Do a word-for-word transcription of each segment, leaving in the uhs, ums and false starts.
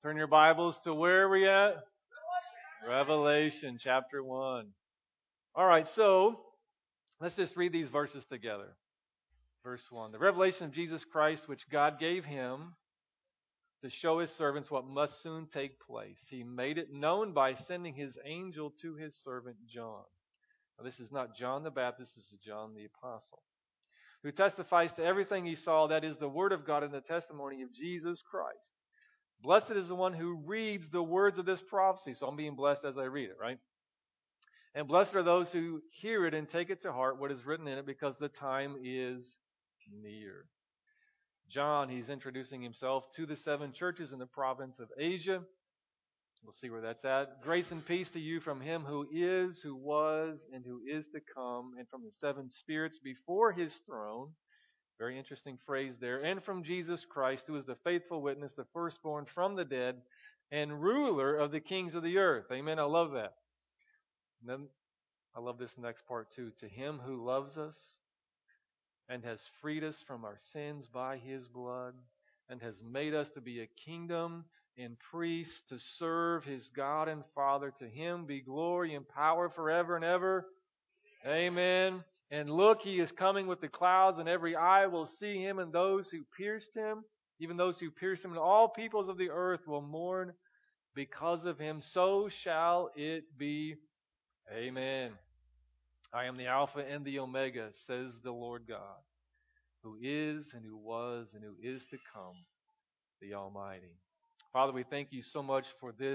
Turn your Bibles to where are we at? Revelation chapter one. All right, so let's just read these verses together. Verse one. The revelation of Jesus Christ, which God gave him to show his servants what must soon take place. He made it known by sending his angel to his servant John. Now, this is not John the Baptist, this is John the Apostle, who testifies to everything he saw, that is the word of God and the testimony of Jesus Christ. Blessed is the one who reads the words of this prophecy. So I'm being blessed as I read it, right? And blessed are those who hear it and take it to heart what is written in it, because the time is near. John, he's introducing himself to the seven churches in the province of Asia. We'll see where that's at. Grace and peace to you from him who is, who was, and who is to come, and from the seven spirits before his throne. Very interesting phrase there. And from Jesus Christ, who is the faithful witness, the firstborn from the dead, and ruler of the kings of the earth. Amen. I love that. And then I love this next part too. To him who loves us and has freed us from our sins by his blood, and has made us to be a kingdom and priests to serve his God and Father. To him be glory and power forever and ever. Amen. And look, he is coming with the clouds, and every eye will see him, and those who pierced him, even those who pierced him, and all peoples of the earth will mourn because of him. So shall it be. Amen. I am the Alpha and the Omega, says the Lord God, who is and who was and who is to come, the Almighty. Father, we thank you so much for this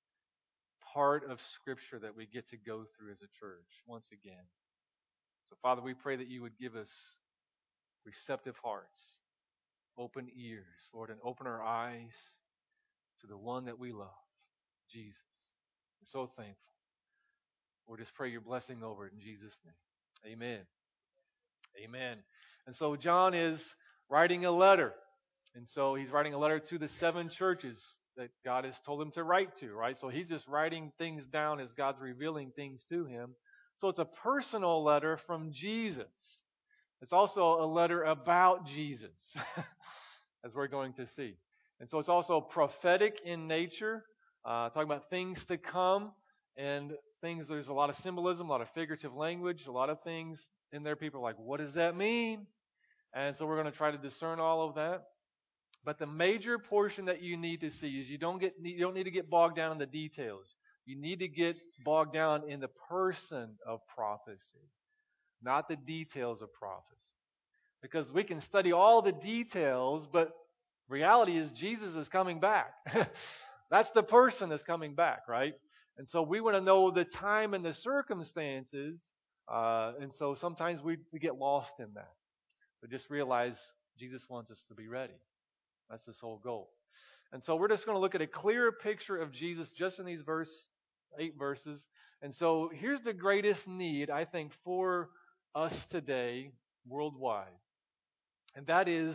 part of Scripture that we get to go through as a church once again. So, Father, we pray that you would give us receptive hearts, open ears, Lord, and open our eyes to the one that we love, Jesus. We're so thankful. Lord, just pray your blessing over it in Jesus' name. Amen. Amen. And so John is writing a letter. And so he's writing a letter to the seven churches that God has told him to write to, right? So he's just writing things down as God's revealing things to him. So it's a personal letter from Jesus. It's also a letter about Jesus, as we're going to see. And so it's also prophetic in nature, uh, talking about things to come and things. There's a lot of symbolism, a lot of figurative language, a lot of things in there. People are like, what does that mean? And so we're going to try to discern all of that. But the major portion that you need to see is you don't get you don't need to get bogged down in the details. You need to get bogged down in the person of prophecy, not the details of prophecy. Because we can study all the details, but reality is Jesus is coming back. That's the person that's coming back, right? And so we want to know the time and the circumstances, uh, and so sometimes we, we get lost in that. But just realize Jesus wants us to be ready. That's his whole goal. And so we're just going to look at a clearer picture of Jesus just in these verse, eight verses. And so here's the greatest need, I think, for us today worldwide. And that is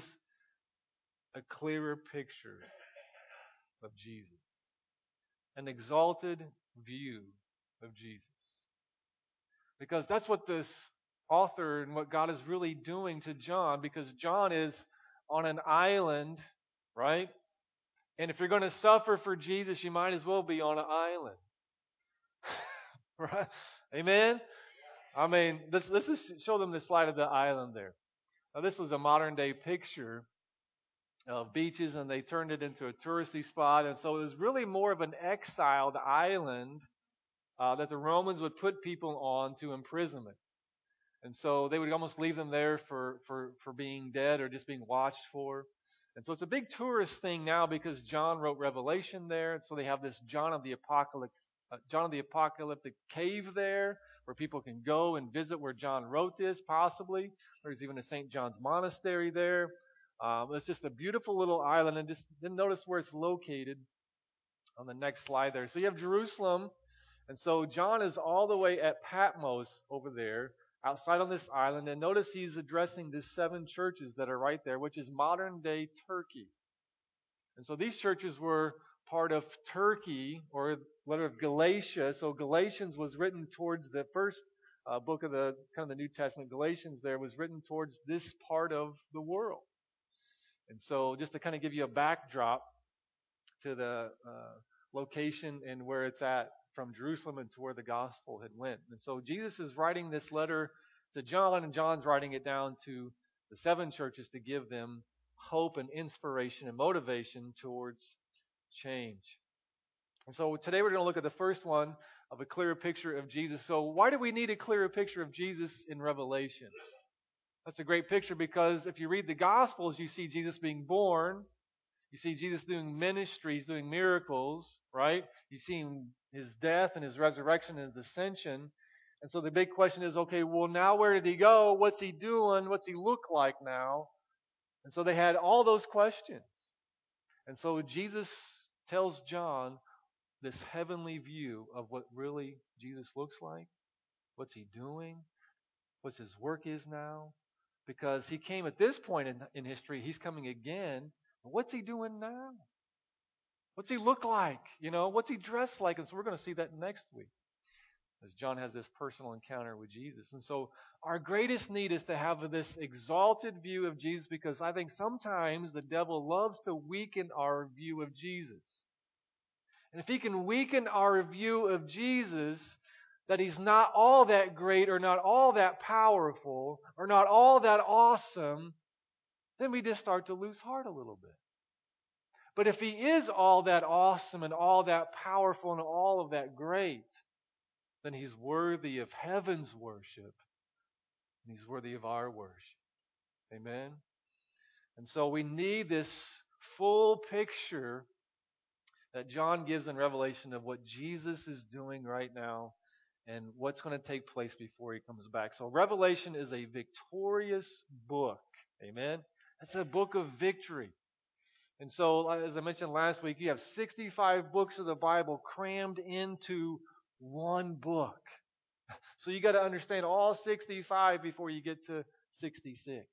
a clearer picture of Jesus. An exalted view of Jesus. Because that's what this author and what God is really doing to John, because John is on an island, right? And if you're going to suffer for Jesus, you might as well be on an island. Right? Amen? I mean, let's, let's just show them the slide of the island there. Now, this was a modern day picture of beaches, and they turned it into a touristy spot. And so it was really more of an exiled island uh, that the Romans would put people on to imprisonment. And so they would almost leave them there for, for, for being dead or just being watched for. And so it's a big tourist thing now because John wrote Revelation there. And so they have this John of the Apocalypse, uh, John of the Apocalyptic cave there where people can go and visit where John wrote this, possibly. There's even a Saint John's Monastery there. Um, it's just a beautiful little island. And just then notice where it's located on the next slide there. So you have Jerusalem. And so John is all the way at Patmos over there, outside on this island. And notice he's addressing the seven churches that are right there, which is modern-day Turkey. And so these churches were part of Turkey, or letter of Galatia. So Galatians was written towards the first uh, book of the kind of the New Testament. Galatians there was written towards this part of the world. And so just to kind of give you a backdrop to the uh, location and where it's at from Jerusalem and to where the gospel had went. And so Jesus is writing this letter to John, and John's writing it down to the seven churches to give them hope and inspiration and motivation towards change. And so today we're going to look at the first one of a clearer picture of Jesus. So why do we need a clearer picture of Jesus in Revelation? That's a great picture because if you read the Gospels, you see Jesus being born. You see Jesus doing ministries, doing miracles, right? You see his death and his resurrection and his ascension. And so the big question is, okay, well, now where did he go? What's he doing? What's he look like now? And so they had all those questions. And so Jesus tells John this heavenly view of what really Jesus looks like. What's he doing? What's his work is now? Because he came at this point in, in history, he's coming again. What's he doing now? What's he look like? You know, what's he dressed like? And so we're going to see that next week as John has this personal encounter with Jesus. And so our greatest need is to have this exalted view of Jesus because I think sometimes the devil loves to weaken our view of Jesus. And if he can weaken our view of Jesus, that he's not all that great or not all that powerful or not all that awesome, then we just start to lose heart a little bit. But if he is all that awesome and all that powerful and all of that great, then he's worthy of heaven's worship and he's worthy of our worship. Amen? And so we need this full picture that John gives in Revelation of what Jesus is doing right now and what's going to take place before he comes back. So Revelation is a victorious book. Amen? It's a book of victory. And so, as I mentioned last week, you have sixty-five books of the Bible crammed into one book. So you got to understand all sixty-five before you get to sixty-six.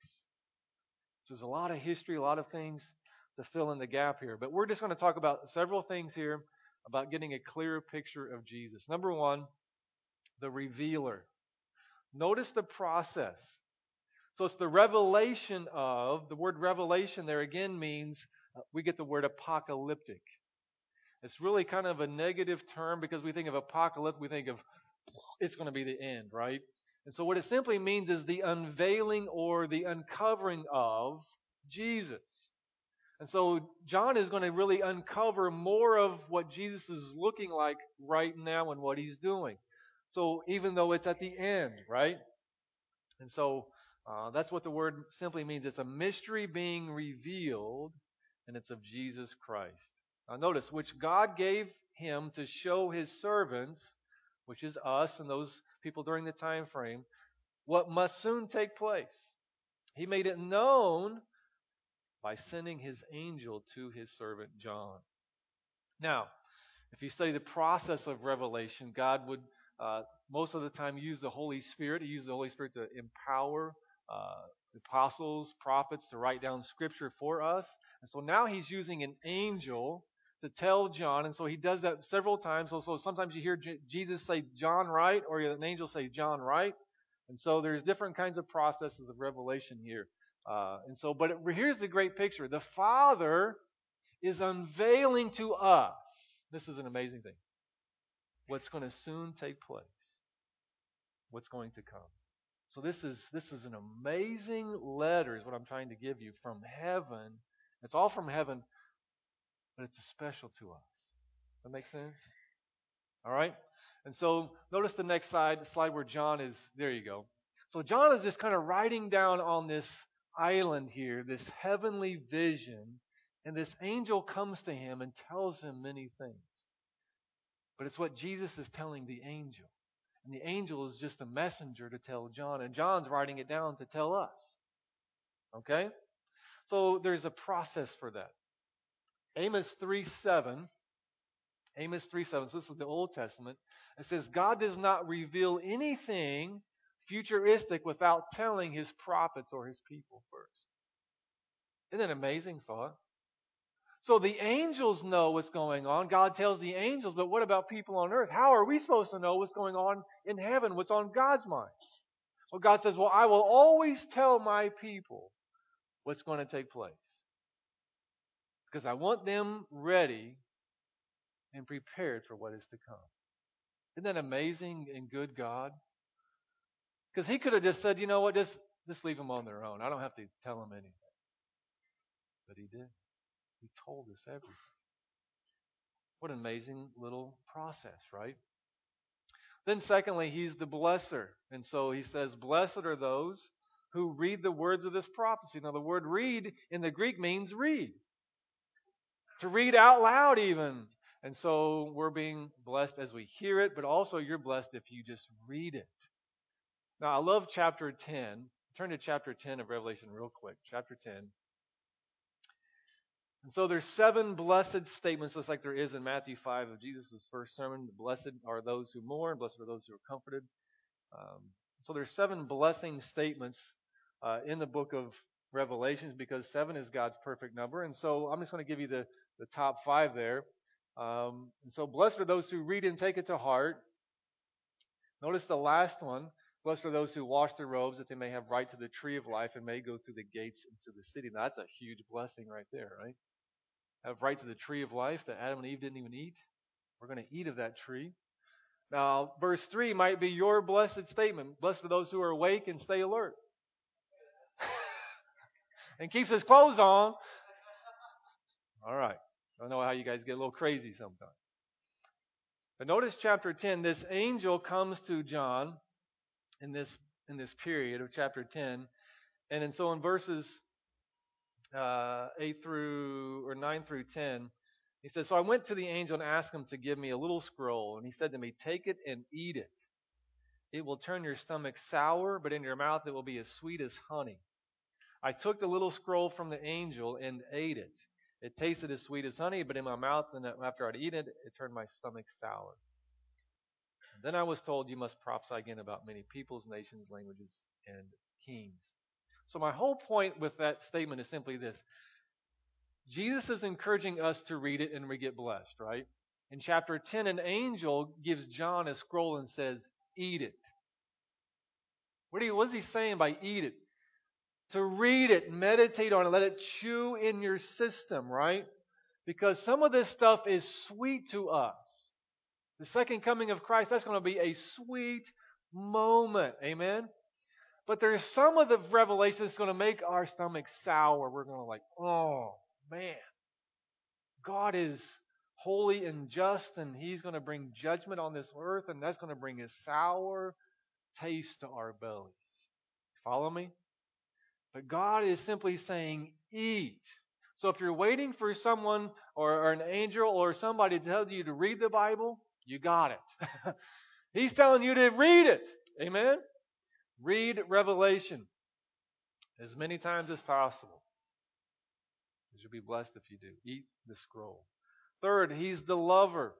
So there's a lot of history, a lot of things to fill in the gap here. But we're just going to talk about several things here about getting a clearer picture of Jesus. Number one, the revealer. Notice the process. So it's the revelation of, the word revelation there again means, uh, we get the word apocalyptic. It's really kind of a negative term because we think of apocalypse, we think of it's going to be the end, right? And so what it simply means is the unveiling or the uncovering of Jesus. And so John is going to really uncover more of what Jesus is looking like right now and what he's doing. So even though it's at the end, right? And so uh, that's what the word simply means. It's a mystery being revealed, and it's of Jesus Christ. Now notice, which God gave him to show his servants, which is us and those people during the time frame, what must soon take place. He made it known by sending his angel to his servant John. Now, if you study the process of revelation, God would uh, most of the time use the Holy Spirit. He used the Holy Spirit to empower uh, the apostles, prophets to write down Scripture for us. And so now he's using an angel to tell John. And so he does that several times. So, so sometimes you hear J- Jesus say John write, or an angel say John write. And so there's different kinds of processes of revelation here. Uh, and so, but it, here's the great picture. The Father is unveiling to us. This is an amazing thing. What's going to soon take place. What's going to come. So this is this is an amazing letter is what I'm trying to give you from heaven. It's all from heaven, but it's special to us. That makes sense? All right? And so notice the next slide, the slide where John is, there you go. So John is just kind of writing down on this island here, this heavenly vision, and this angel comes to him and tells him many things. But it's what Jesus is telling the angel. And the angel is just a messenger to tell John. And John's writing it down to tell us. Okay? So there's a process for that. Amos three seven. Amos three seven. So this is the Old Testament. It says, God does not reveal anything futuristic without telling his prophets or his people first. Isn't that an amazing thought? So the angels know what's going on. God tells the angels, but what about people on earth? How are we supposed to know what's going on in heaven? What's on God's mind? Well, God says, well, I will always tell my people what's going to take place. Because I want them ready and prepared for what is to come. Isn't that amazing and good God? Because he could have just said, you know what, just, just leave them on their own. I don't have to tell them anything. But he did. He told us everything. What an amazing little process, right? Then secondly, he's the blesser. And so he says, blessed are those who read the words of this prophecy. Now the word read in the Greek means read. To read out loud even. And so we're being blessed as we hear it, but also you're blessed if you just read it. Now I love chapter ten. Turn to chapter ten of Revelation real quick. Chapter ten. And so there's seven blessed statements, just like there is in Matthew five of Jesus' first sermon. Blessed are those who mourn, blessed are those who are comforted. Um, so there's seven blessing statements uh, in the book of Revelations because seven is God's perfect number. And so I'm just going to give you the, the top five there. Um, and so blessed are those who read and take it to heart. Notice the last one. Blessed are those who wash their robes that they may have right to the tree of life and may go through the gates into the city. Now that's a huge blessing right there, right? Have right to the tree of life that Adam and Eve didn't even eat. We're going to eat of that tree. Now, verse three might be your blessed statement. Blessed are those who are awake and stay alert. And keeps his clothes on. All right. I don't know how you guys get a little crazy sometimes. But notice chapter ten. This angel comes to John in this in this period of chapter ten. And, and so in verses uh, eight through or nine through ten, he says, so I went to the angel and asked him to give me a little scroll. And he said to me, take it and eat it. It will turn your stomach sour, but in your mouth it will be as sweet as honey. I took the little scroll from the angel and ate it. It tasted as sweet as honey, but in my mouth, and after I'd eaten it, it turned my stomach sour. And then I was told, you must prophesy again about many peoples, nations, languages, and kings. So my whole point with that statement is simply this. Jesus is encouraging us to read it and we get blessed, right? In chapter ten, an angel gives John a scroll and says, eat it. What, he, what is he saying by eat it? To read it, meditate on it, let it chew in your system, right? Because some of this stuff is sweet to us. The second coming of Christ, that's going to be a sweet moment. Amen? But there's some of the revelation that's going to make our stomach sour. We're going to like, oh, man. God is holy and just, and He's going to bring judgment on this earth, and that's going to bring a sour taste to our bellies. Follow me? But God is simply saying, eat. So if you're waiting for someone or, or an angel or somebody to tell you to read the Bible, you got it. He's telling you to read it. Amen? Read Revelation as many times as possible. You'll be blessed if you do. Eat the scroll. Third, He's the lover.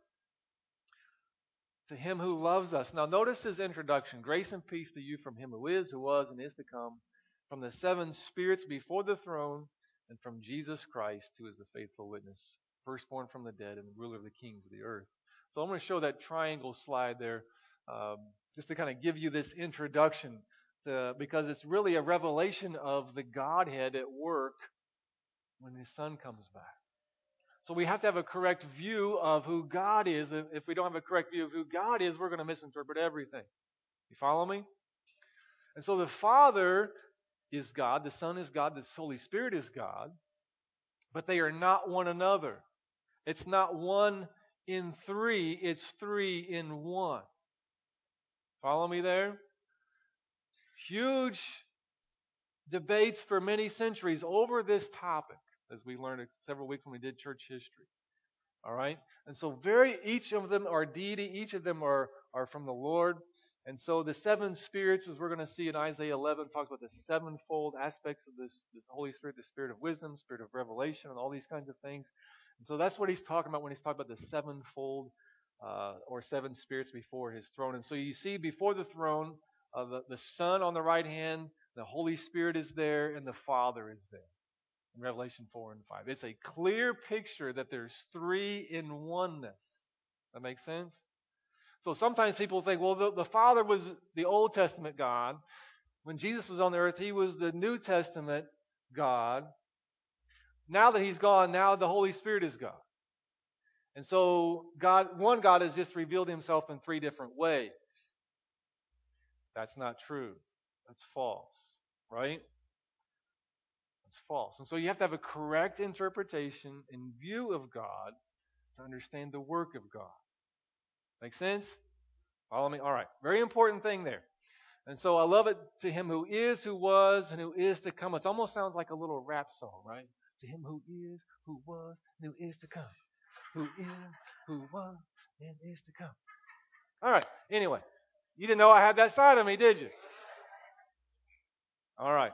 To Him who loves us. Now notice His introduction. Grace and peace to you from Him who is, who was, and is to come, from the seven spirits before the throne, and from Jesus Christ, who is the faithful witness, firstborn from the dead and the ruler of the kings of the earth. So I'm going to show that triangle slide there um, just to kind of give you this introduction to, because it's really a revelation of the Godhead at work when His Son comes back. So we have to have a correct view of who God is. If we don't have a correct view of who God is, we're going to misinterpret everything. You follow me? And so the Father is God, the Son is God, the Holy Spirit is God, but they are not one another. It's not one in three, it's three in one. Follow me there? Huge debates for many centuries over this topic, as we learned several weeks when we did church history. All right? And so very each of them are deity, each of them are, are from the Lord. And so the seven spirits, as we're going to see in Isaiah eleven, talks about the sevenfold aspects of this, this Holy Spirit, the spirit of wisdom, spirit of revelation, and all these kinds of things. And so that's what he's talking about when he's talking about the sevenfold uh, or seven spirits before His throne. And so you see before the throne, uh, the, the Son on the right hand, the Holy Spirit is there, and the Father is there. In Revelation four and five. It's a clear picture that there's three in oneness. That makes sense? So sometimes people think, well, the, the Father was the Old Testament God. When Jesus was on the earth, He was the New Testament God. Now that He's gone, now the Holy Spirit is God. And so God, one God has just revealed himself in three different ways. That's not true. That's false, right? That's false. And so you have to have a correct interpretation in view of God to understand the work of God. Make sense? Follow me? All right. Very important thing there. And so I love it. To him who is, who was, and who is to come. It almost sounds like a little rap song, right? To him who is, who was, and who is to come. Who is, who was, and is to come. All right. Anyway, you didn't know I had that side of me, did you? All right.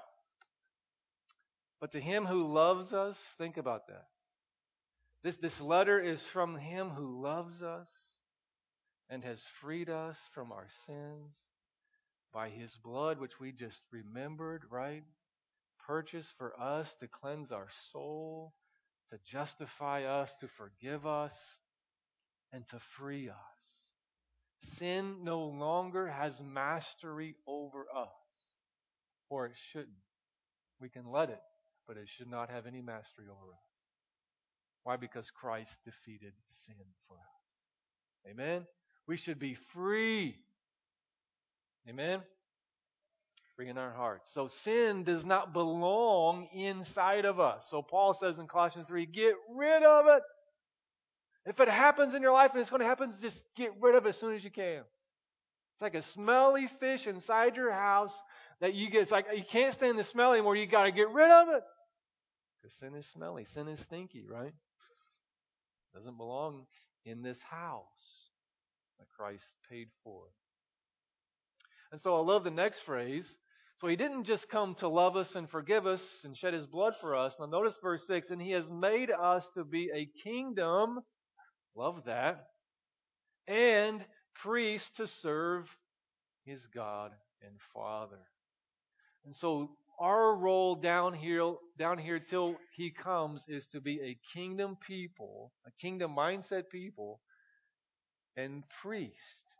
But to him who loves us, think about that. This, this letter is from him who loves us and has freed us from our sins by his blood, which we just remembered, right? Purchased for us to cleanse our soul, to justify us, to forgive us, and to free us. Sin no longer has mastery over us, or it shouldn't. We can let it, but it should not have any mastery over us. Why? Because Christ defeated sin for us. Amen? We should be free. Amen? Free in our hearts. So sin does not belong inside of us. So Paul says in Colossians three, get rid of it. If it happens in your life and it's going to happen, just get rid of it as soon as you can. It's like a smelly fish inside your house that you get. It's like you can't stand the smell anymore. You got to get rid of it. Because sin is smelly. Sin is stinky, right? It doesn't belong in this house that Christ paid for. And so I love the next phrase. So he didn't just come to love us and forgive us and shed his blood for us. Now notice verse six. And he has made us to be a kingdom. Love that. And priests to serve his God and Father. And so our role down here, down here till he comes is to be a kingdom people, a kingdom mindset people, and priests.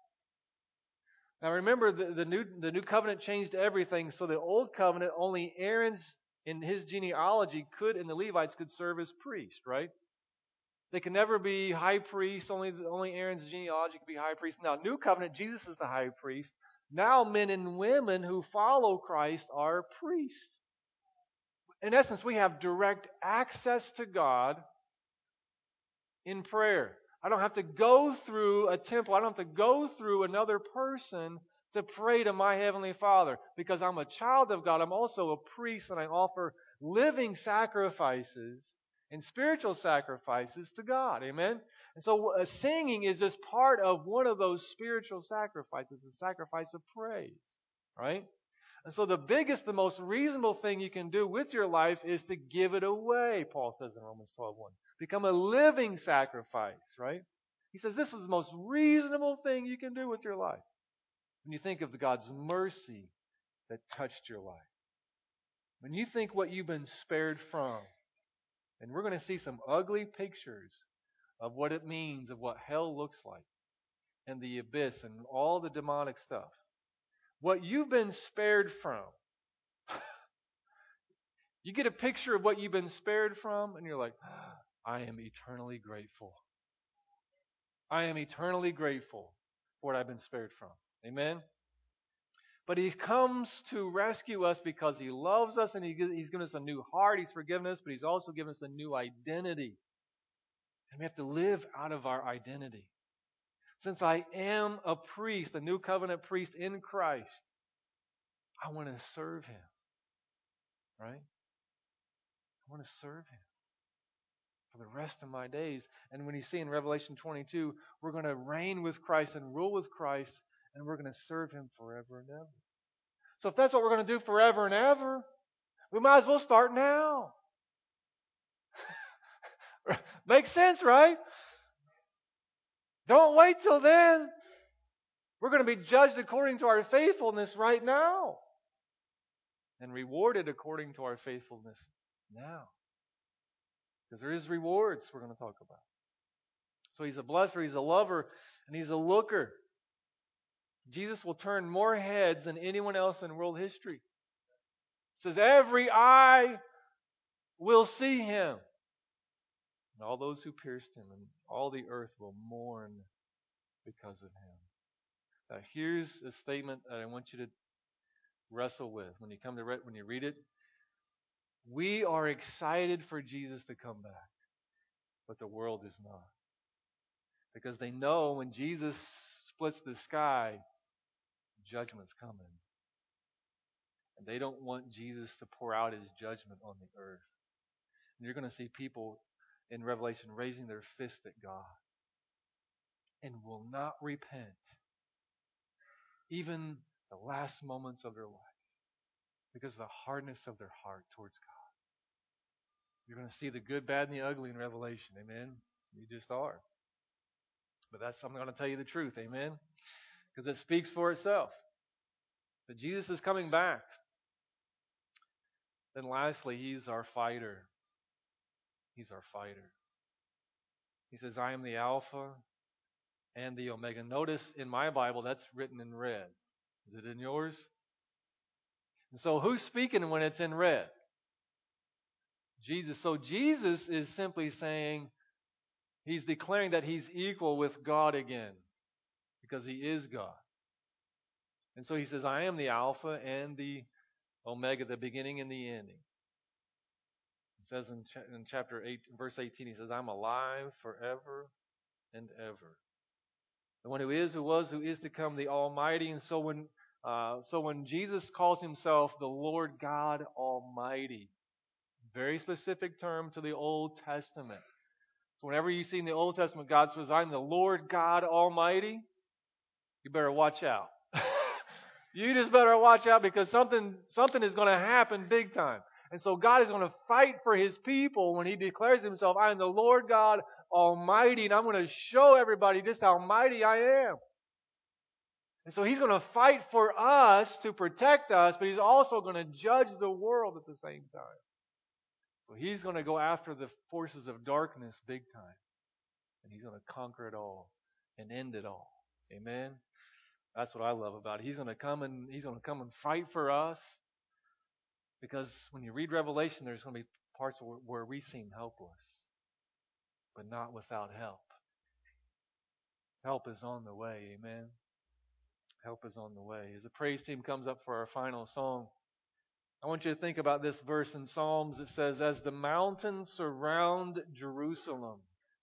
Now remember, the, the new the new covenant changed everything. So the old covenant, only Aaron's in his genealogy could, and the Levites could serve as priests, right? They can never be high priests. Only only Aaron's genealogy could be high priest. Now, new covenant, Jesus is the high priest. Now men and women who follow Christ are priests. In essence, we have direct access to God in prayer. I don't have to go through a temple. I don't have to go through another person to pray to my Heavenly Father. Because I'm a child of God, I'm also a priest, and I offer living sacrifices and spiritual sacrifices to God. Amen? And so uh, singing is just part of one of those spiritual sacrifices, the sacrifice of praise. Right? And so the biggest, the most reasonable thing you can do with your life is to give it away, Paul says in Romans twelve one. Become a living sacrifice, right? He says this is the most reasonable thing you can do with your life. When you think of the God's mercy that touched your life. When you think what you've been spared from. And we're going to see some ugly pictures of what it means, of what hell looks like. And the abyss and all the demonic stuff. What you've been spared from. You get a picture of what you've been spared from, and you're like, I am eternally grateful. I am eternally grateful for what I've been spared from. Amen? But He comes to rescue us because He loves us, and he, He's given us a new heart. He's forgiven us, but He's also given us a new identity. And we have to live out of our identity. Since I am a priest, a new covenant priest in Christ, I want to serve Him. Right? I want to serve Him for the rest of my days. And when you see in Revelation twenty-two, we're going to reign with Christ and rule with Christ, and we're going to serve Him forever and ever. So if that's what we're going to do forever and ever, we might as well start now. Makes sense, right? Don't wait till then. We're going to be judged according to our faithfulness right now. And rewarded according to our faithfulness now. Because there is rewards we're going to talk about. So He's a blesser, He's a lover, and He's a looker. Jesus will turn more heads than anyone else in world history. It says every eye will see Him. and all those who pierced him, and all the earth will mourn because of him. Now, here's a statement that I want you to wrestle with when you come to read, when you read it. We are excited for Jesus to come back, but the world is not, because they know when Jesus splits the sky, judgment's coming, and they don't want Jesus to pour out his judgment on the earth. And you're going to see people in Revelation raising their fist at God and will not repent, even the last moments of their life, because of the hardness of their heart towards God. You're going to see the good, bad, and the ugly in Revelation. Amen? You just are. But that's I'm going to tell you the truth. Amen? Because it speaks for itself. But Jesus is coming back. Then lastly, he's our fighter. He's our fighter. He says, I am the Alpha and the Omega. Notice in my Bible, that's written in red. Is it in yours? And so who's speaking when it's in red? Jesus. So Jesus is simply saying, he's declaring that he's equal with God again, because he is God. And so he says, I am the Alpha and the Omega, the beginning and the ending. It says in, ch- in chapter eight, verse eighteen, he says, I'm alive forever and ever. The one who is, who was, who is to come, the Almighty. And so when uh, so when Jesus calls himself the Lord God Almighty, very specific term to the Old Testament. So whenever you see in the Old Testament God says, I'm the Lord God Almighty, you better watch out. You just better watch out, because something something is going to happen big time. And so God is going to fight for his people when he declares himself, I am the Lord God Almighty, and I'm going to show everybody just how mighty I am. And so he's going to fight for us to protect us, but he's also going to judge the world at the same time. So he's going to go after the forces of darkness big time. And he's going to conquer it all and end it all. Amen? That's what I love about it. He's going to come and he's going to come and fight for us. Because when you read Revelation, there's going to be parts where, where we seem helpless, but not without help. Help is on the way. Amen? Help is on the way. As the praise team comes up for our final song, I want you to think about this verse in Psalms. It says, as the mountains surround Jerusalem,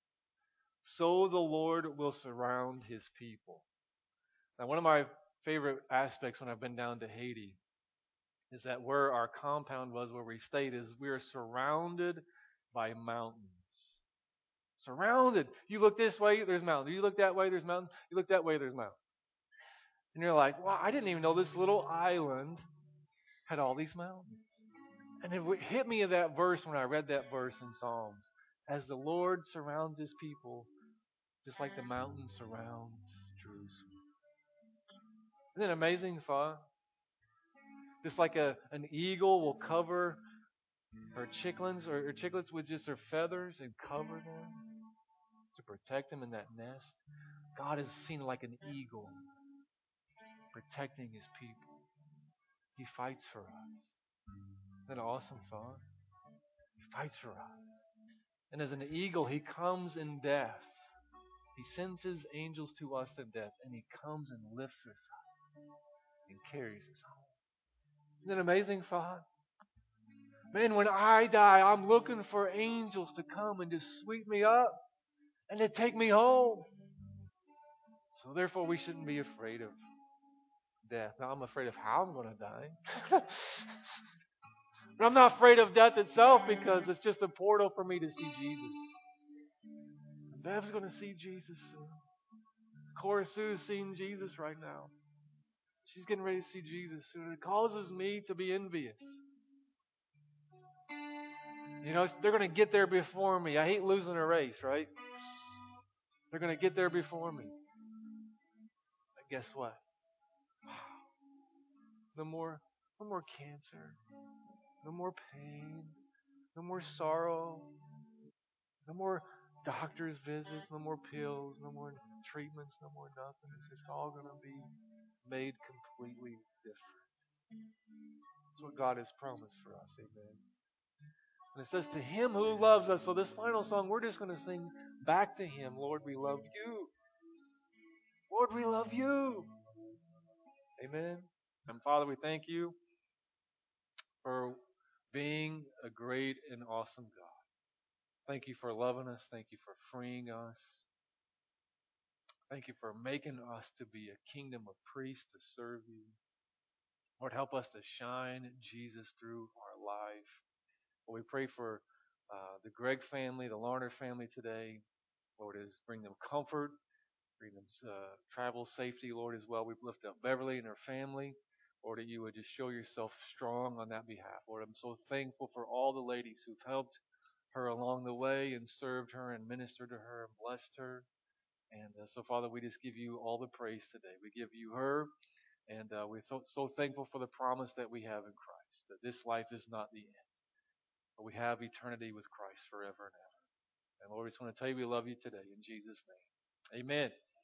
so the Lord will surround his people. Now, one of my favorite aspects when I've been down to Haiti is that where our compound was, where we stayed, is we are surrounded by mountains. Surrounded. You look this way, there's mountains. You look that way, there's mountains. You look that way, there's mountains. And you're like, wow, I didn't even know this little island had all these mountains. And it hit me of that verse when I read that verse in Psalms. As the Lord surrounds his people, just like the mountain surrounds Jerusalem. Isn't it amazing thought? Just like a an eagle will cover her chicklets or, or chicklets with just their feathers and cover them to protect them in that nest. God is seen like an eagle protecting his people. He fights for us. Isn't that an awesome thought? He fights for us. And as an eagle, he comes in death. He sends his angels to us in death, and he comes and lifts us up and carries us home. Isn't it an amazing thought? Man, when I die, I'm looking for angels to come and just sweep me up and to take me home. So therefore, we shouldn't be afraid of death. Now, I'm afraid of how I'm going to die. But I'm not afraid of death itself, because it's just a portal for me to see Jesus. Bev's going to see Jesus soon. Cora Sue's seeing Jesus right now. She's getting ready to see Jesus soon. It causes me to be envious. You know, they're going to get there before me. I hate losing a race, right? They're going to get there before me. But guess what? No more, no more cancer. No more pain. No more sorrow. No more doctor's visits. No more pills. No more treatments. No more nothing. It's just all going to be made completely different. That's what God has promised for us. Amen. And it says, to him who loves us. So this final song, we're just going to sing back to him. Lord, we love you. Lord, we love you. Amen. And Father, we thank you for being a great and awesome God. Thank you for loving us. Thank you for freeing us. Thank you for making us to be a kingdom of priests to serve you. Lord, help us to shine Jesus through our life. Lord, we pray for uh, the Gregg family, the Larner family today. Lord, is bring them comfort, bring them uh, travel safety, Lord, as well. We lift up Beverly and her family. Lord, that you would just show yourself strong on that behalf. Lord, I'm so thankful for all the ladies who've helped her along the way and served her and ministered to her and blessed her. And uh, so, Father, we just give you all the praise today. We give you her, and uh, we're so, so thankful for the promise that we have in Christ, that this life is not the end, but we have eternity with Christ forever and ever. And Lord, we just want to tell you we love you today in Jesus' name. Amen.